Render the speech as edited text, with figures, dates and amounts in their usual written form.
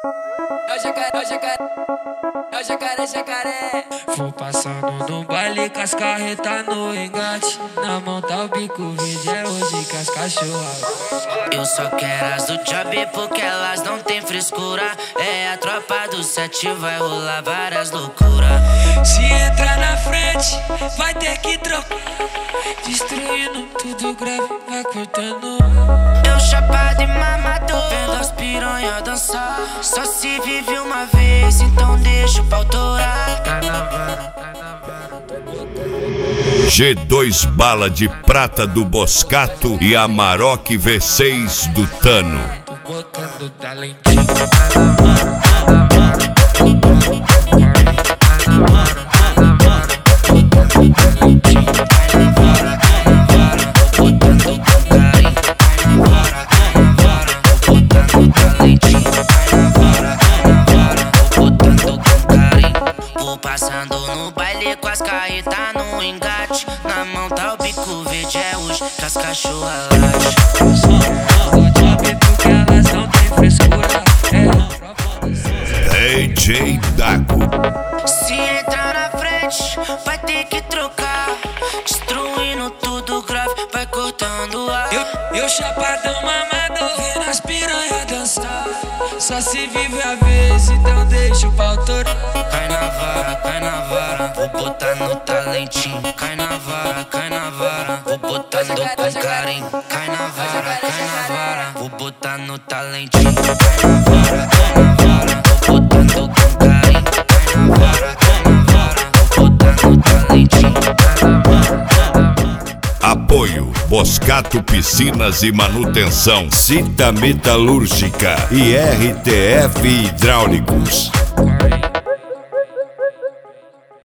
É o jacaré, é o jacaré, é o jacaré, jacaré. Vou passando no baile com as carretas no engate. Na mão tá o bico verde, é hoje que as cachorras. Eu só quero as do job porque elas não tem frescura. É a tropa do 7, vai rolar várias loucuras. Se entrar na frente, vai ter que trocar. Destruindo tudo grave, vai cortando. Eu chapado e mamado, vendo as piranha dançar. Só se vive uma vez, então deixa o pau torar. G2 bala de prata do Boscato e Amarok V6 do Tano. Tô botando talentinho. Vou passando no baile com as carretas no engate. Na mão tá o bico verde, é hoje que as cachorras late. Porque elas não tem frescura. DJ Dago. Se entrar na frente, vai ter que trocar. Destruindo tudo grave, vai cortando ar. Eu chapadão mamado, vendo as piranha dançar. Só se vive a vez, então deixa o pau torar. Cai na vara, vou botar no talentinho. Cai na vara, vou botando com carinho. Cai na vara, vou botar no talentinho. Cai na vara, vou botando com carinho. Cai na vara, vou botar no talentinho. Apoio Boscato Piscinas e Manutenção, Cita Metalúrgica e RTF Hidráulicos.